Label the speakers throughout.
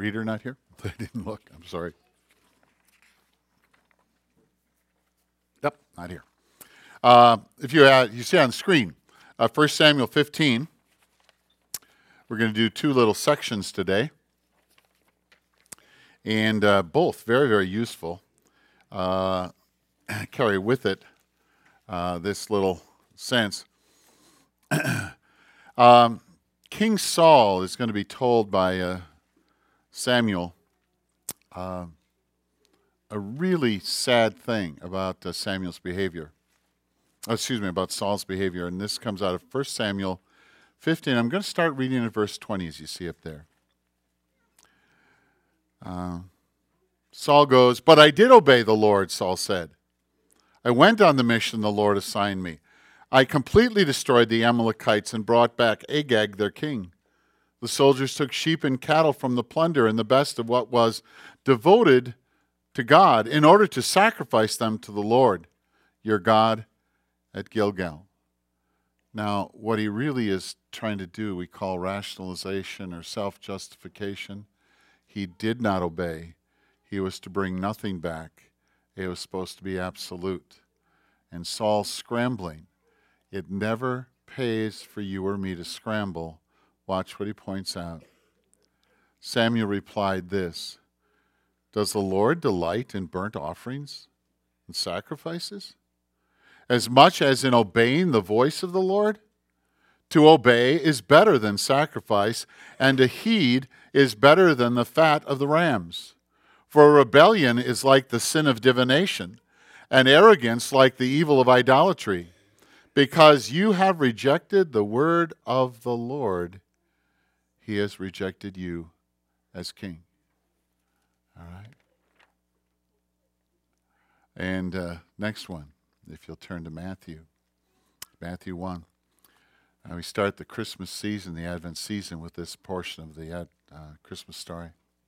Speaker 1: reader not here? They didn't look. I'm sorry. Yep, not here. If you see on the screen, 1 Samuel 15. We're going to do two little sections today, and both very, very useful. Carry with it this little sense. King Saul is going to be told by Samuel a really sad thing about Saul's behavior. About Saul's behavior, and this comes out of 1 Samuel 15. I'm going to start reading at verse 20, as you see up there. Saul goes, "But I did obey the Lord," Saul said. "I went on the mission the Lord assigned me. I completely destroyed the Amalekites and brought back Agag, their king. The soldiers took sheep and cattle from the plunder and the best of what was devoted to God in order to sacrifice them to the Lord, your God, at Gilgal." Now, what he really is trying to do, we call rationalization or self-justification. He did not obey. He was to bring nothing back. It was supposed to be absolute. And Saul's scrambling. It never pays for you or me to scramble. Watch what he points out. Samuel replied this, "Does the Lord delight in burnt offerings and sacrifices, as much as in obeying the voice of the Lord? To obey is better than sacrifice, and to heed is better than the fat of the rams. For rebellion is like the sin of divination, and arrogance like the evil of idolatry. Because you have rejected the word of the Lord, he has rejected you as king." All right. And next one, if you'll turn to Matthew 1. We start the Christmas season, the Advent season, with this portion of the Christmas story.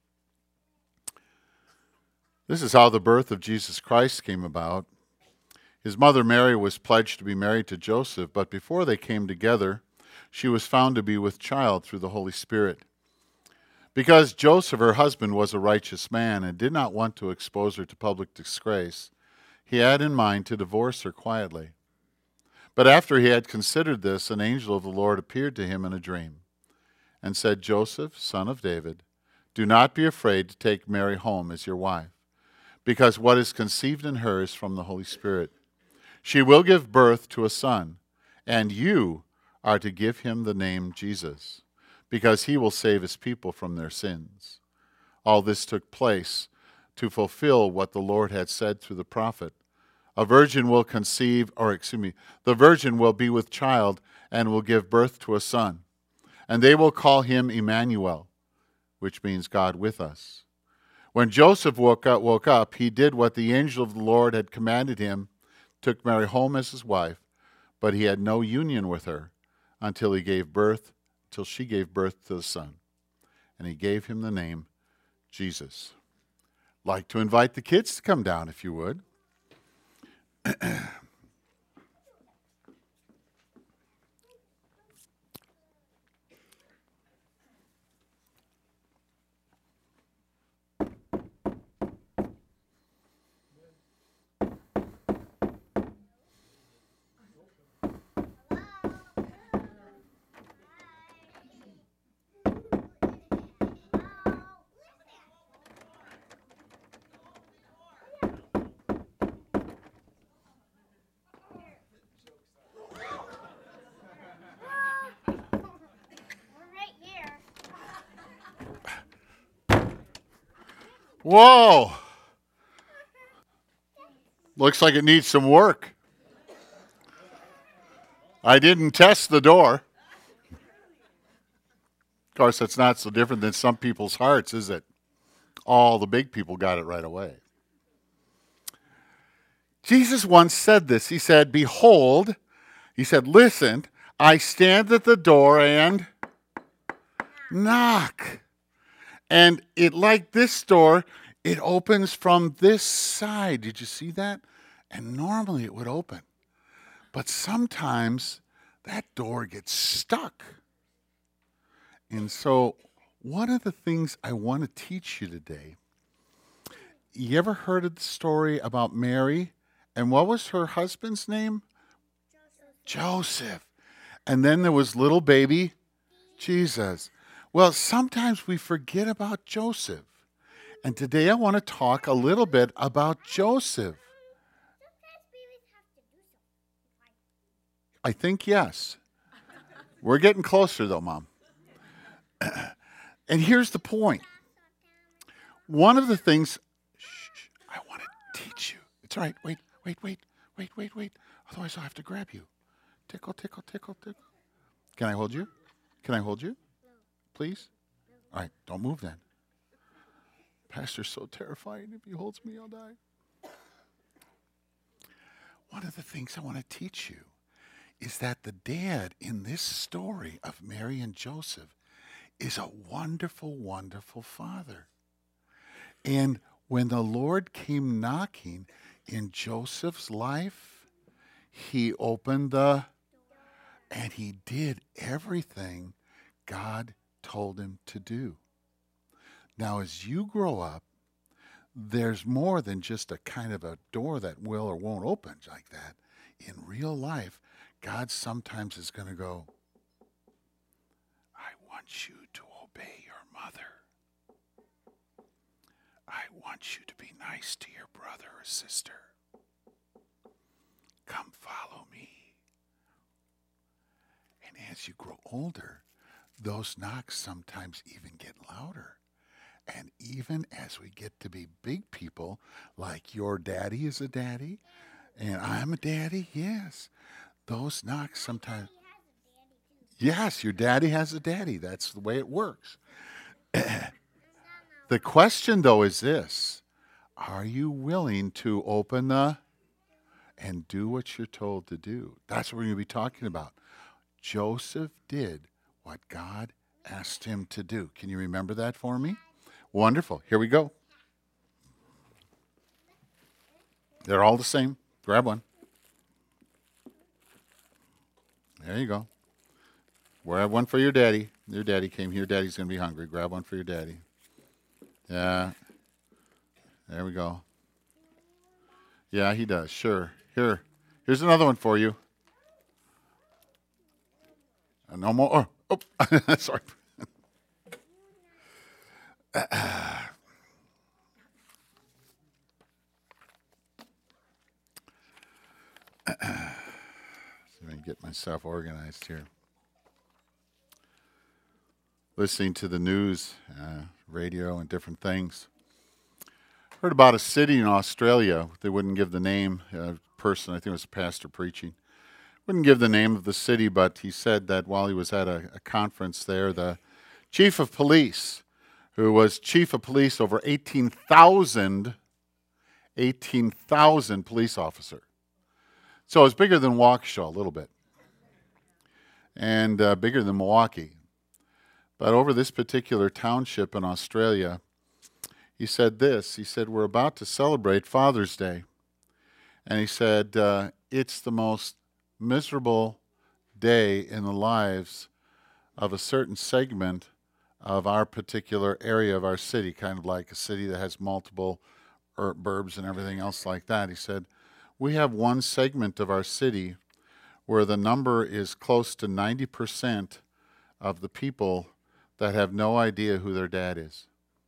Speaker 1: This is how the birth of Jesus Christ came about. His mother Mary was pledged to be married to Joseph, but before they came together, she was found to be with child through the Holy Spirit. Because Joseph, her husband, was a righteous man and did not want to expose her to public disgrace, he had in mind to divorce her quietly. But after he had considered this, an angel of the Lord appeared to him in a dream and said, "Joseph, son of David, do not be afraid to take Mary home as your wife, because what is conceived in her is from the Holy Spirit. She will give birth to a son, and you are to give him the name Jesus, because he will save his people from their sins." All this took place to fulfill what the Lord had said through the prophet. The virgin will be with child and will give birth to a son, and they will call him Emmanuel, which means God with us. When Joseph woke up, he did what the angel of the Lord had commanded him, took Mary home as his wife, but he had no union with her until she gave birth to the son, and he gave him the name Jesus. Like to invite the kids to come down, if you would. Whoa! Looks like it needs some work. I didn't test the door. Of course, that's not so different than some people's hearts, is it? All the big people got it right away. Jesus once said this. He said, "Behold," he said, "listen, I stand at the door and knock." And it, like this door, it opens from this side. Did you see that? And normally it would open. But sometimes that door gets stuck. And so one of the things I want to teach you today, you ever heard of the story about Mary? And what was her husband's name? Joseph. And then there was little baby Jesus. Well, sometimes we forget about Joseph. And today I want to talk a little bit about Joseph. I think yes. We're getting closer though, Mom. And here's the point. One of the things, I want to teach you. It's all right. Wait. Otherwise I'll have to grab you. Tickle, tickle, tickle, tickle. Can I hold you? Can I hold you? Please? All right, don't move then. Pastor's so terrifying. If he holds me, I'll die. One of the things I want to teach you is that the dad in this story of Mary and Joseph is a wonderful, wonderful father. And when the Lord came knocking in Joseph's life, he opened and he did everything God told him to do. Now, as you grow up, there's more than just a kind of a door that will or won't open like that. In real life, God sometimes is going to go, I want you to obey your mother. I want you to be nice to your brother or sister. Come follow me. And as you grow older, those knocks sometimes even get louder. And even as we get to be big people, like your daddy is a daddy, and I'm a daddy, yes. Those knocks sometimes... Yes, your daddy has a daddy. That's the way it works. The question, though, is this. Are you willing to open and do what you're told to do? That's what we're going to be talking about. Joseph did what God asked him to do. Can you remember that for me? Wonderful. Here we go. They're all the same. Grab one. There you go. Grab one for your daddy. Your daddy came here. Daddy's going to be hungry. Grab one for your daddy. Yeah. There we go. Yeah, he does. Sure. Here's another one for you. No more. Oh, sorry. Let me get myself organized here. Listening to the news, radio, and different things. Heard about a city in Australia. They wouldn't give the name. A person, I think it was a pastor preaching, wouldn't give the name of the city, but he said that while he was at a conference there, the chief of police, who was chief of police over 18,000 police officer. So it's bigger than Waukesha a little bit, and bigger than Milwaukee. But over this particular township in Australia, he said this. He said, we're about to celebrate Father's Day. And he said, it's the most miserable day in the lives of a certain segment of our particular area of our city, kind of like a city that has multiple burbs and everything else like that. He said, we have one segment of our city where the number is close to 90% of the people that have no idea who their dad is.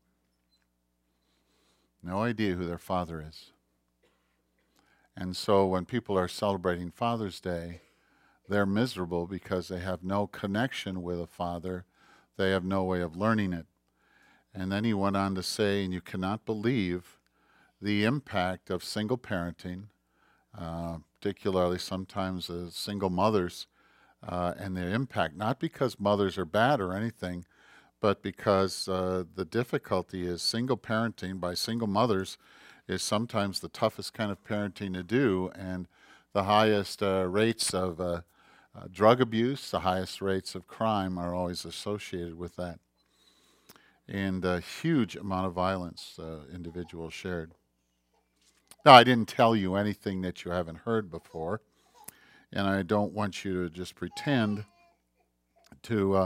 Speaker 1: No idea who their father is. And so when people are celebrating Father's Day, they're miserable because they have no connection with a father. They have no way of learning it. And then he went on to say, and you cannot believe the impact of single parenting, particularly sometimes single mothers, and their impact, not because mothers are bad or anything, but because the difficulty is single parenting by single mothers is sometimes the toughest kind of parenting to do, and the highest rates of drug abuse, the highest rates of crime are always associated with that. And a huge amount of violence individuals shared. Now, I didn't tell you anything that you haven't heard before, and I don't want you to just pretend to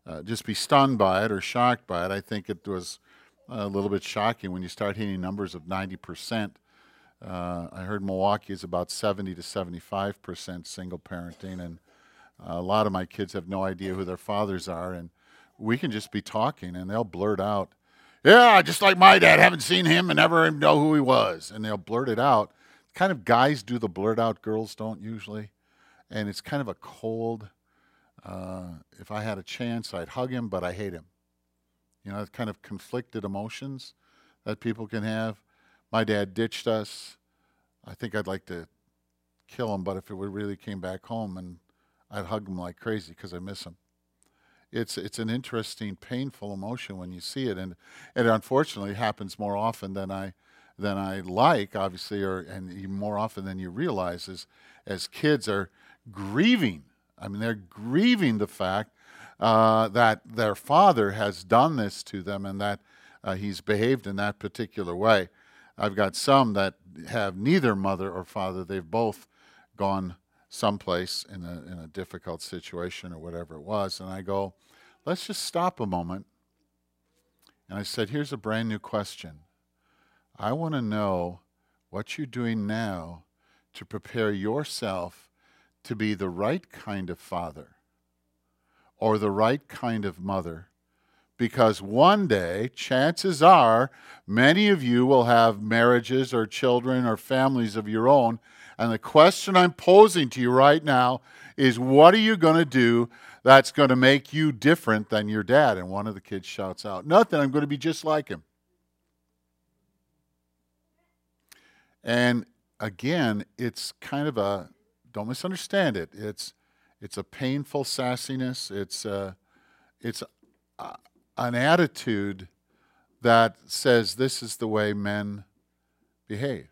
Speaker 1: just be stunned by it or shocked by it. I think it was a little bit shocking when you start hitting numbers of 90%. I heard Milwaukee is about 70 to 75% single parenting, and a lot of my kids have no idea who their fathers are, and we can just be talking, and they'll blurt out, "Yeah, just like my dad, haven't seen him and never know who he was," and they'll blurt it out. Kind of guys do the blurt out, girls don't usually, and it's kind of a cold, if I had a chance, I'd hug him, but I hate him. You know, it's kind of conflicted emotions that people can have. My dad ditched us. I think I'd like to kill him, but if it really came back home, and I'd hug him like crazy because I miss him. It's an interesting, painful emotion when you see it, and it unfortunately happens more often than I like, obviously, and even more often than you realize as kids are grieving. I mean, they're grieving the fact that their father has done this to them and that he's behaved in that particular way. I've got some that have neither mother or father. They've both gone someplace in a difficult situation or whatever it was. And I go, let's just stop a moment. And I said, here's a brand new question. I want to know what you're doing now to prepare yourself to be the right kind of father or the right kind of mother. Because one day, chances are, many of you will have marriages or children or families of your own. And the question I'm posing to you right now is, what are you going to do that's going to make you different than your dad? And one of the kids shouts out, nothing, I'm going to be just like him. And again, it's kind of a, don't misunderstand it, it's a painful sassiness. It's an attitude that says this is the way men behave.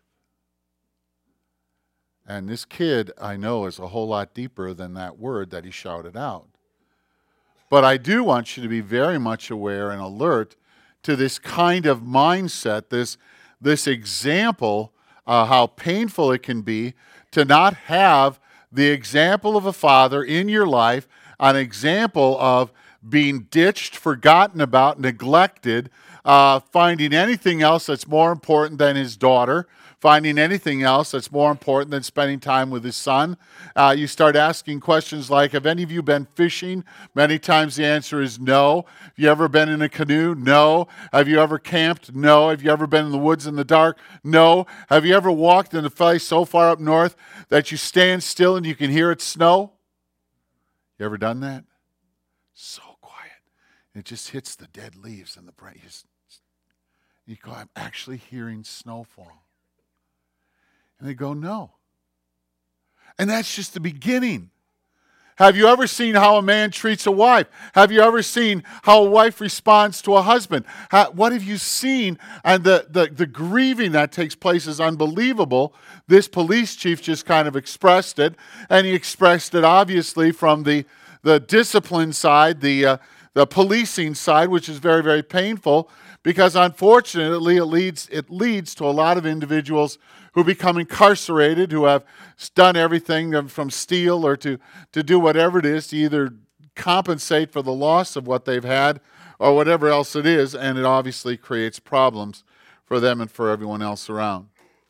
Speaker 1: And this kid, I know, is a whole lot deeper than that word that he shouted out. But I do want you to be very much aware and alert to this kind of mindset, this example, how painful it can be to not have the example of a father in your life, an example of being ditched, forgotten about, neglected, finding anything else that's more important than his daughter, finding anything else that's more important than spending time with his son. You start asking questions like, have any of you been fishing? Many times the answer is no. Have you ever been in a canoe? No. Have you ever camped? No. Have you ever been in the woods in the dark? No. Have you ever walked in a place so far up north that you stand still and you can hear it snow? You ever done that? So quiet. It just hits the dead leaves and the branches. You go, I'm actually hearing snowfall. And they go, no. And that's just the beginning. Have you ever seen how a man treats a wife? Have you ever seen how a wife responds to a husband? What have you seen? And the grieving that takes place is unbelievable. This police chief just kind of expressed it, and he expressed it obviously from the discipline side, the policing side, which is very, very painful, because unfortunately it leads to a lot of individuals who become incarcerated, who have done everything from steal or to do whatever it is to either compensate for the loss of what they've had or whatever else it is, and it obviously creates problems for them and for everyone else around.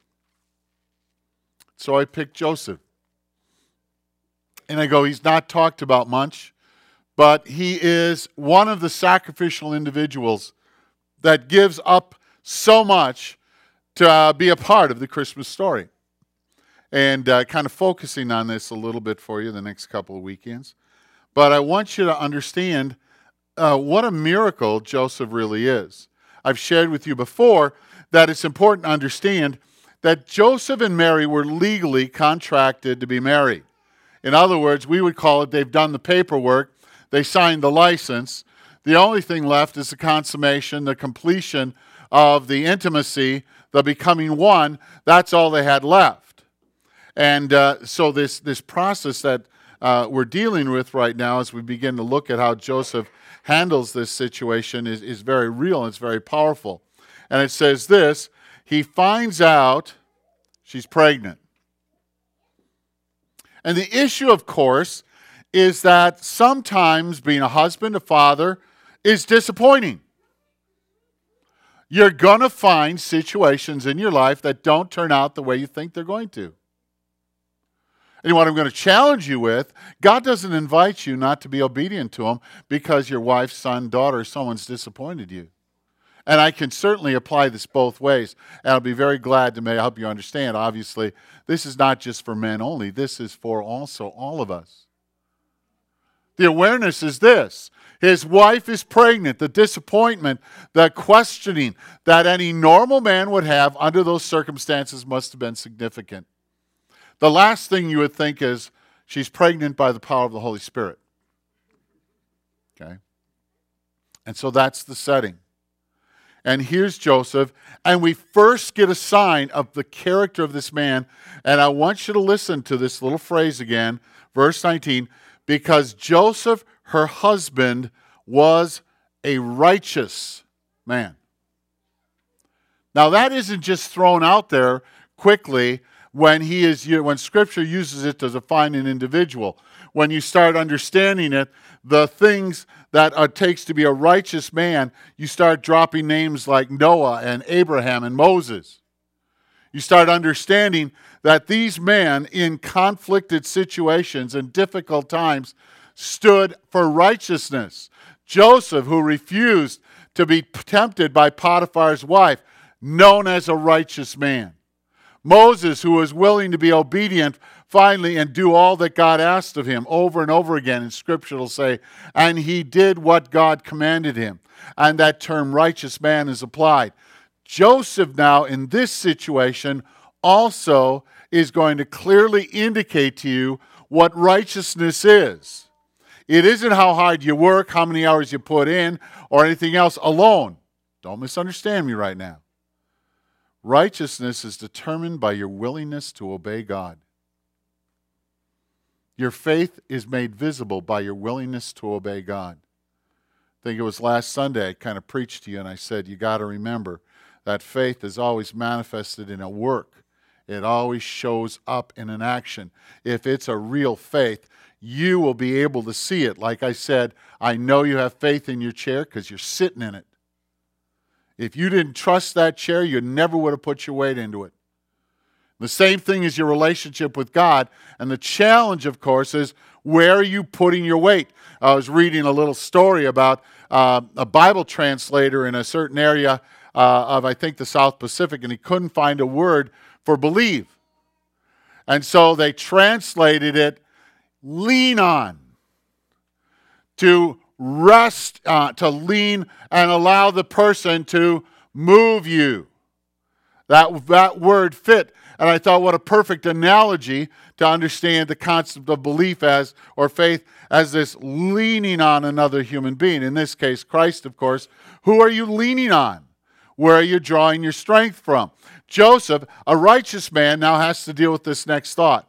Speaker 1: So I picked Joseph. And I go, he's not talked about much, but he is one of the sacrificial individuals that gives up so much to be a part of the Christmas story. And kind of focusing on this a little bit for you the next couple of weekends. But I want you to understand what a miracle Joseph really is. I've shared with you before that it's important to understand that Joseph and Mary were legally contracted to be married. In other words, we would call it they've done the paperwork, they signed the license. The only thing left is the consummation, the completion of the intimacy, the becoming one. That's all they had left. And so this process that we're dealing with right now as we begin to look at how Joseph handles this situation is very real and it's very powerful. And it says this, he finds out she's pregnant. And the issue, of course, is that sometimes being a husband, a father, is disappointing. You're going to find situations in your life that don't turn out the way you think they're going to. And what I'm going to challenge you with, God doesn't invite you not to be obedient to Him because your wife, son, daughter, someone's disappointed you. And I can certainly apply this both ways. And I'll be very glad to help you understand. Obviously, this is not just for men only. This is for also all of us. The awareness is this. His wife is pregnant. The disappointment, the questioning that any normal man would have under those circumstances must have been significant. The last thing you would think is she's pregnant by the power of the Holy Spirit. Okay? And so that's the setting. And here's Joseph, and we first get a sign of the character of this man. And I want you to listen to this little phrase again, verse 19, because Joseph, her husband, was a righteous man. Now that isn't just thrown out there quickly when Scripture uses it to define an individual. When you start understanding it, the things that it takes to be a righteous man, you start dropping names like Noah and Abraham and Moses. You start understanding that these men in conflicted situations and difficult times stood for righteousness. Joseph, who refused to be tempted by Potiphar's wife, known as a righteous man. Moses, who was willing to be obedient finally and do all that God asked of him over and over again. And Scripture will say, and he did what God commanded him. And that term righteous man is applied. Joseph now in this situation also is going to clearly indicate to you what righteousness is. It isn't how hard you work, how many hours you put in, or anything else alone. Don't misunderstand me right now. Righteousness is determined by your willingness to obey God. Your faith is made visible by your willingness to obey God. I think it was last Sunday I kind of preached to you and I said, you got to remember that faith is always manifested in a work. It always shows up in an action. If it's a real faith, you will be able to see it. Like I said, I know you have faith in your chair because you're sitting in it. If you didn't trust that chair, you never would have put your weight into it. The same thing is your relationship with God. And the challenge, of course, is where are you putting your weight? I was reading a little story about a Bible translator in a certain area of, I think, the South Pacific, and he couldn't find a word for believe. And so they translated it, lean on, to rest, to lean and allow the person to move you. That word fit. And I thought, what a perfect analogy to understand the concept of belief or faith as this leaning on another human being. In this case, Christ, of course. Who are you leaning on? Where are you drawing your strength from? Joseph, a righteous man, now has to deal with this next thought.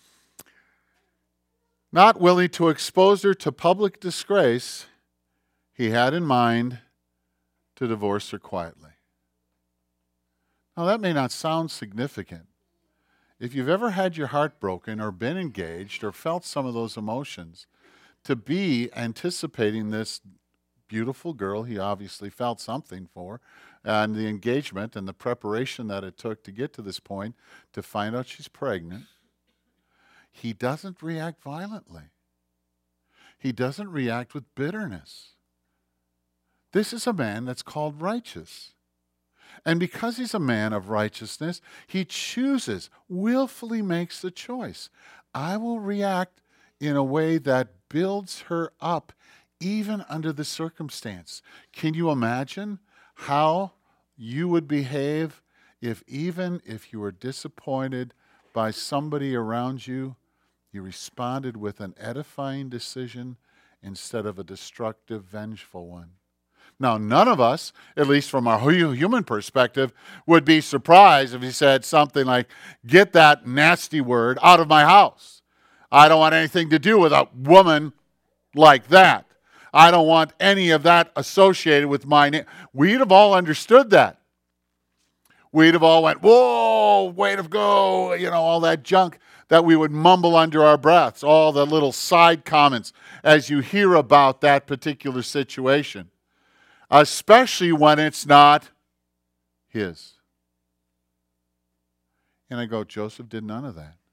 Speaker 1: Not willing to expose her to public disgrace, he had in mind to divorce her quietly. Now, that may not sound significant. If you've ever had your heart broken or been engaged or felt some of those emotions, to be anticipating this beautiful girl he obviously felt something for, and the engagement and the preparation that it took to get to this point to find out she's pregnant, he doesn't react violently. He doesn't react with bitterness. This is a man that's called righteous. And because he's a man of righteousness, he chooses, willfully makes the choice. I will react in a way that builds her up, even under the circumstance. Can you imagine how you would behave even if you were disappointed by somebody around you, you responded with an edifying decision instead of a destructive, vengeful one? Now, none of us, at least from our human perspective, would be surprised if he said something like, get that nasty word out of my house. I don't want anything to do with a woman like that. I don't want any of that associated with my name. We'd have all understood that. We'd have all went, whoa, way to go, all that junk that we would mumble under our breaths, all the little side comments as you hear about that particular situation, especially when it's not his. And I go, Joseph did none of that.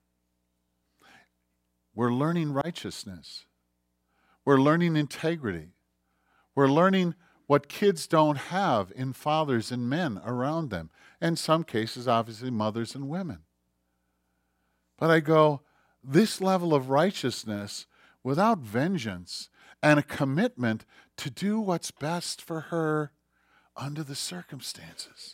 Speaker 1: We're learning righteousness. We're learning integrity. We're learning what kids don't have in fathers and men around them. In some cases, obviously, mothers and women. But I go, this level of righteousness without vengeance and a commitment to do what's best for her under the circumstances.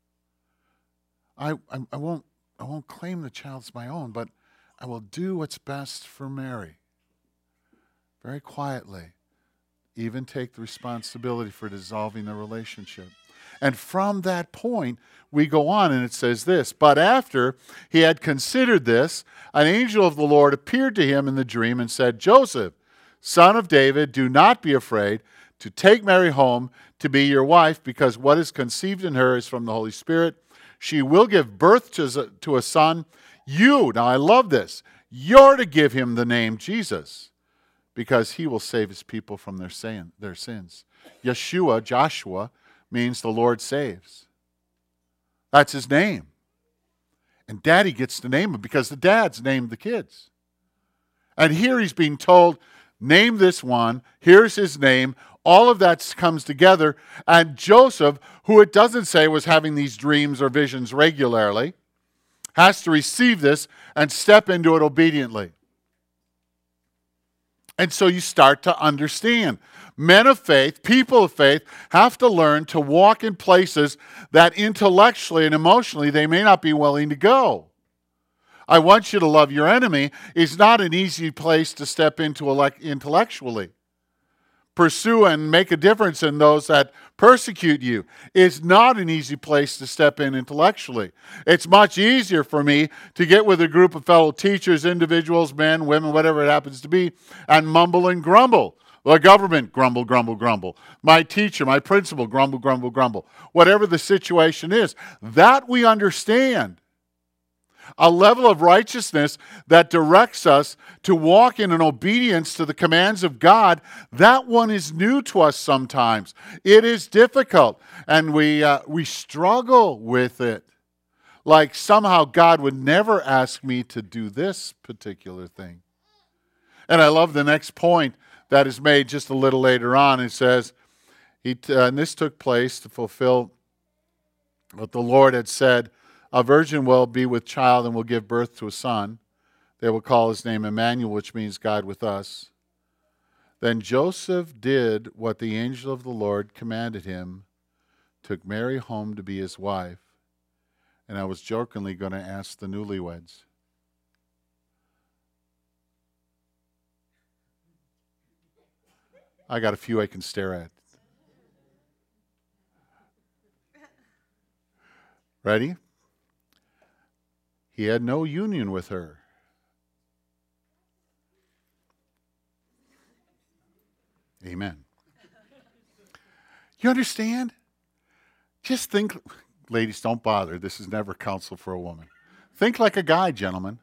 Speaker 1: I won't claim the child's my own, but I will do what's best for Mary. Very quietly, even take the responsibility for dissolving the relationship. And from that point, we go on, and it says this, but after he had considered this, an angel of the Lord appeared to him in the dream and said, Joseph, son of David, do not be afraid to take Mary home to be your wife, because what is conceived in her is from the Holy Spirit. She will give birth to a son. Now I love this, you're to give him the name Jesus, because he will save his people from their sins. Yeshua, Joshua, means the Lord saves. That's his name. And Daddy gets to name him because the dads named the kids. And here he's being told, name this one, here's his name. All of that comes together. And Joseph, who it doesn't say was having these dreams or visions regularly, has to receive this and step into it obediently. And so you start to understand. Men of faith, people of faith, have to learn to walk in places that intellectually and emotionally they may not be willing to go. I want you to love your enemy is not an easy place to step into intellectually. Pursue and make a difference in those that persecute you is not an easy place to step in intellectually. It's much easier for me to get with a group of fellow teachers, individuals, men, women, whatever it happens to be, and mumble and grumble. The government, grumble, grumble, grumble. My teacher, my principal, grumble, grumble, grumble. Whatever the situation is, that we understand. A level of righteousness that directs us to walk in an obedience to the commands of God, that one is new to us sometimes. It is difficult, and we struggle with it. Like somehow God would never ask me to do this particular thing. And I love the next point that is made just a little later on. It says, and this took place to fulfill what the Lord had said, a virgin will be with child and will give birth to a son. They will call his name Emmanuel, which means God with us. Then Joseph did what the angel of the Lord commanded him, took Mary home to be his wife. And I was jokingly going to ask the newlyweds. I got a few I can stare at. Ready? He had no union with her. Amen. You understand? Just think, ladies, don't bother. This is never counsel for a woman. Think like a guy, gentlemen.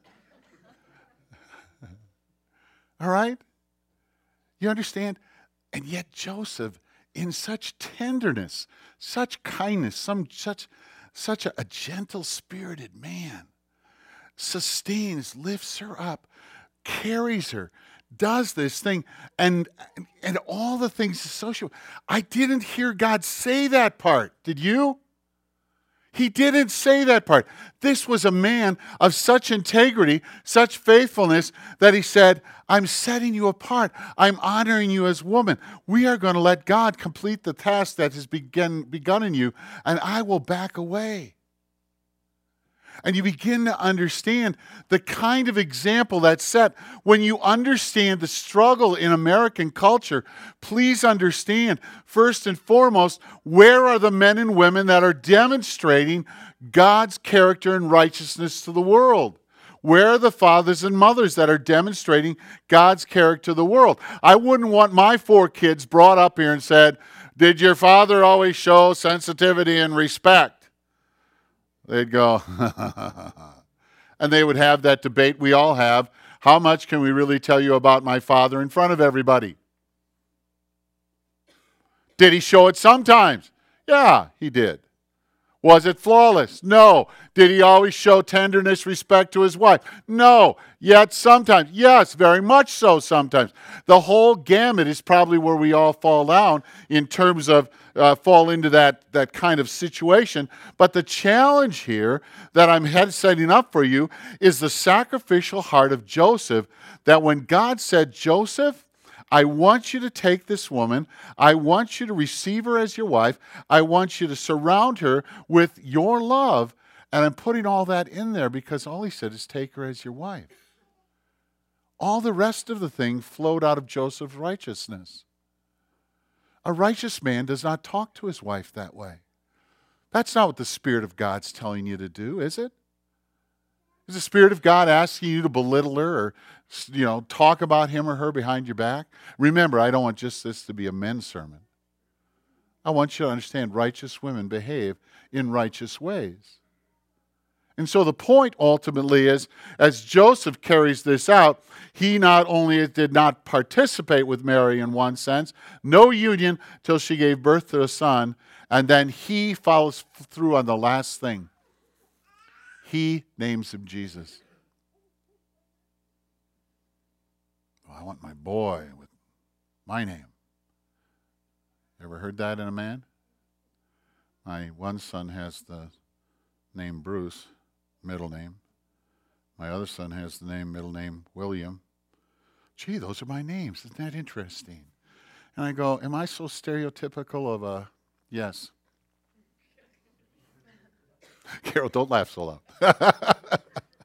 Speaker 1: All right? You understand? And yet Joseph, in such tenderness, such kindness, such a gentle-spirited man, sustains, lifts her up, carries her, does this thing, and all the things associated. I didn't hear God say that part. Did you? He didn't say that part. This was a man of such integrity, such faithfulness, that he said, I'm setting you apart. I'm honoring you as woman. We are going to let God complete the task that has begun in you, and I will back away. And you begin to understand the kind of example that's set. When you understand the struggle in American culture, please understand, first and foremost, where are the men and women that are demonstrating God's character and righteousness to the world? Where are the fathers and mothers that are demonstrating God's character to the world? I wouldn't want my 4 kids brought up here and said, did your father always show sensitivity and respect? They'd go, And they would have that debate we all have. How much can we really tell you about my father in front of everybody? Did he show it sometimes? Yeah, he did. Was it flawless? No. Did he always show tenderness, respect to his wife? No. Yet sometimes. Yes, very much so sometimes. The whole gamut is probably where we all fall down in terms of fall into that kind of situation. But the challenge here that I'm setting up for you is the sacrificial heart of Joseph, that when God said, Joseph, I want you to take this woman. I want you to receive her as your wife. I want you to surround her with your love. And I'm putting all that in there because all he said is take her as your wife. All the rest of the thing flowed out of Joseph's righteousness. A righteous man does not talk to his wife that way. That's not what the Spirit of God's telling you to do, is it? Is the Spirit of God asking you to belittle her or, talk about him or her behind your back? Remember, I don't want just this to be a men's sermon. I want you to understand righteous women behave in righteous ways. And so the point ultimately is, as Joseph carries this out, he not only did not participate with Mary in one sense, no union till she gave birth to a son, and then he follows through on the last thing. He names him Jesus. Well, I want my boy with my name. Ever heard that in a man? My one son has the name Bruce, middle name. My other son has the middle name William. Gee, those are my names. Isn't that interesting? And I go, am I so stereotypical of a yes? Carol, don't laugh so loud.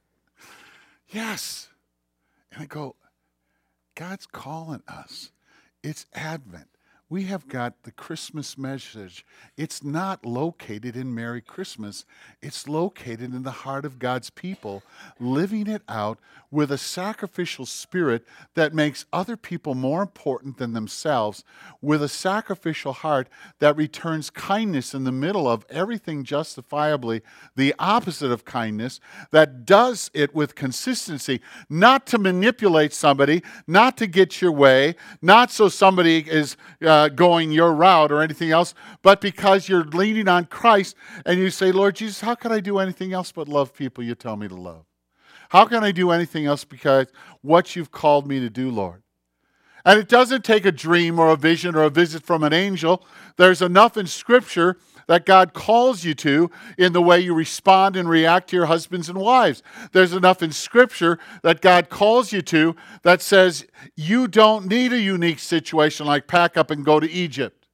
Speaker 1: Yes. And I go, God's calling us. It's Advent. We have got the Christmas message. It's not located in Merry Christmas. It's located in the heart of God's people, living it out with a sacrificial spirit that makes other people more important than themselves, with a sacrificial heart that returns kindness in the middle of everything justifiably the opposite of kindness, that does it with consistency, not to manipulate somebody, not to get your way, not so somebody is going your route or anything else, but because you're leaning on Christ and you say, Lord Jesus, how can I do anything else but love people you tell me to love? How can I do anything else because what you've called me to do, Lord? And it doesn't take a dream or a vision or a visit from an angel. There's enough in Scripture that God calls you to in the way you respond and react to your husbands and wives. There's enough in Scripture that God calls you to that says you don't need a unique situation like pack up and go to Egypt.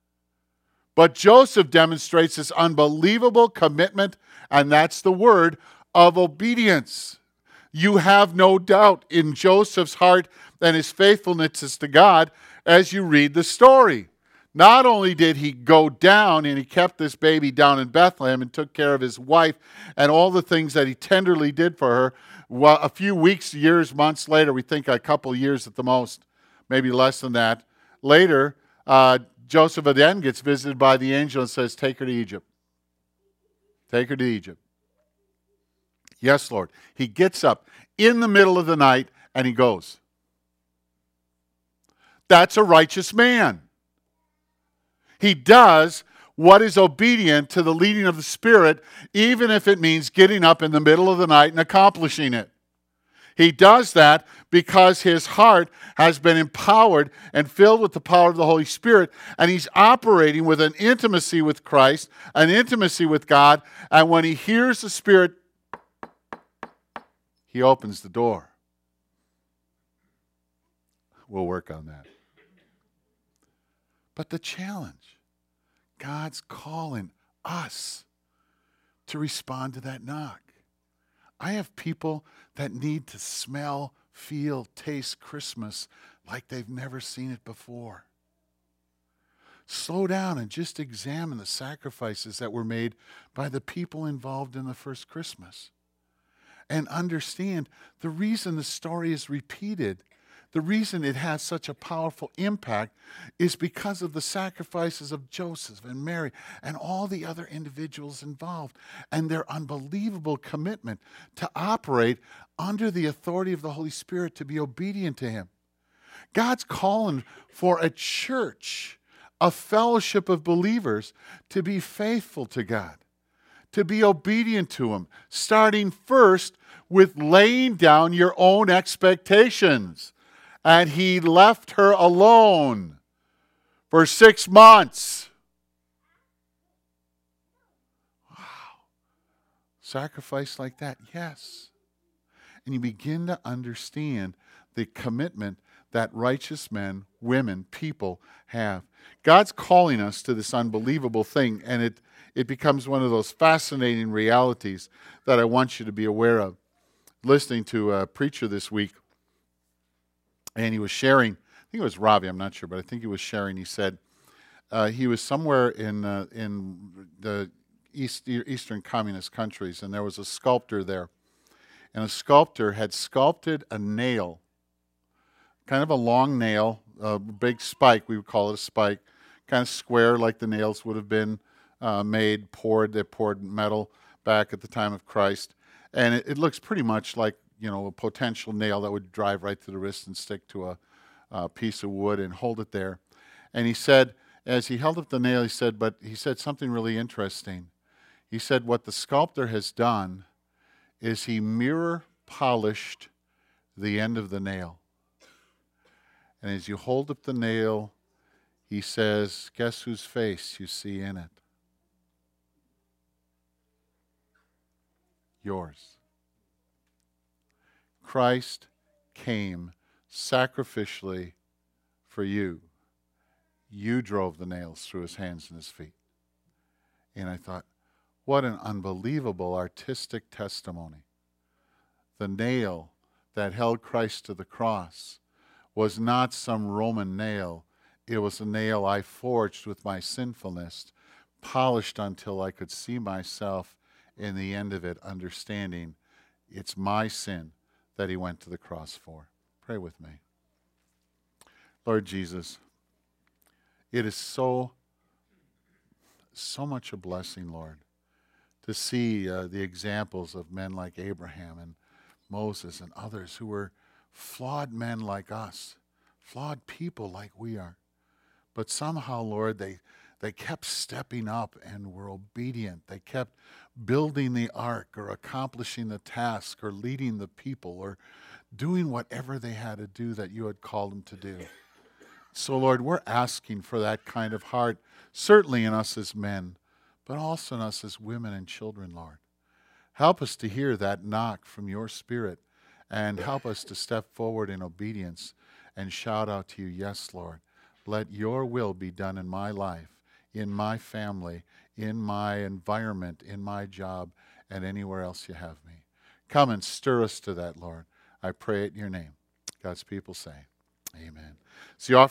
Speaker 1: But Joseph demonstrates this unbelievable commitment, and that's the word, of obedience. You have no doubt in Joseph's heart and his faithfulness to God as you read the story. Not only did he go down and he kept this baby down in Bethlehem and took care of his wife and all the things that he tenderly did for her, well, a few weeks, years, months later, we think a couple years at the most, maybe less than that, later, Joseph again gets visited by the angel and says, take her to Egypt. Take her to Egypt. Yes, Lord. He gets up in the middle of the night and he goes. That's a righteous man. He does what is obedient to the leading of the Spirit, even if it means getting up in the middle of the night and accomplishing it. He does that because his heart has been empowered and filled with the power of the Holy Spirit, and he's operating with an intimacy with Christ, an intimacy with God, and when he hears the Spirit, he opens the door. We'll work on that. But the challenge, God's calling us to respond to that knock. I have people that need to smell, feel, taste Christmas like they've never seen it before. Slow down and just examine the sacrifices that were made by the people involved in the first Christmas. And understand the reason the story is repeated. the reason it has such a powerful impact is because of the sacrifices of Joseph and Mary and all the other individuals involved and their unbelievable commitment to operate under the authority of the Holy Spirit, to be obedient to Him. God's calling for a church, a fellowship of believers, to be faithful to God, to be obedient to Him, starting first with laying down your own expectations. And He left her alone for 6 months. Wow. Sacrifice like that, yes. And you begin to understand the commitment that righteous men, women, people have. God's calling us to this unbelievable thing, and it becomes one of those fascinating realities that I want you to be aware of. Listening to a preacher this week, and he was sharing, I think it was Ravi, I'm not sure, but I think he was sharing, he said he was somewhere in the Eastern communist countries, and there was a sculptor there. And a sculptor had sculpted a nail, kind of a long nail, a big spike, we would call it a spike, kind of square like the nails would have been made, they poured metal back at the time of Christ. And it looks pretty much like, a potential nail that would drive right through the wrist and stick to a piece of wood and hold it there. And he said, as he held up the nail, he said something really interesting. He said, what the sculptor has done is he mirror polished the end of the nail. And as you hold up the nail, he says, guess whose face you see in it? Yours. Christ came sacrificially for you. You drove the nails through His hands and His feet. And I thought, what an unbelievable artistic testimony. The nail that held Christ to the cross was not some Roman nail. It was a nail I forged with my sinfulness, polished until I could see myself in the end of it, understanding it's my sin that He went to the cross for. Pray with me. Lord Jesus, it is so much a blessing, Lord, to see the examples of men like Abraham and Moses and others who were flawed men like us, flawed people like we are. But somehow, Lord, they kept stepping up and were obedient. They kept building the ark or accomplishing the task or leading the people or doing whatever they had to do that you had called them to do. So, Lord, we're asking for that kind of heart, certainly in us as men, but also in us as women and children, Lord. Help us to hear that knock from your Spirit and help us to step forward in obedience and shout out to you, yes, Lord, let your will be done in my life, in my family, in my environment, in my job, and anywhere else you have me. Come and stir us to that, Lord. I pray it in your name. God's people say, amen. So you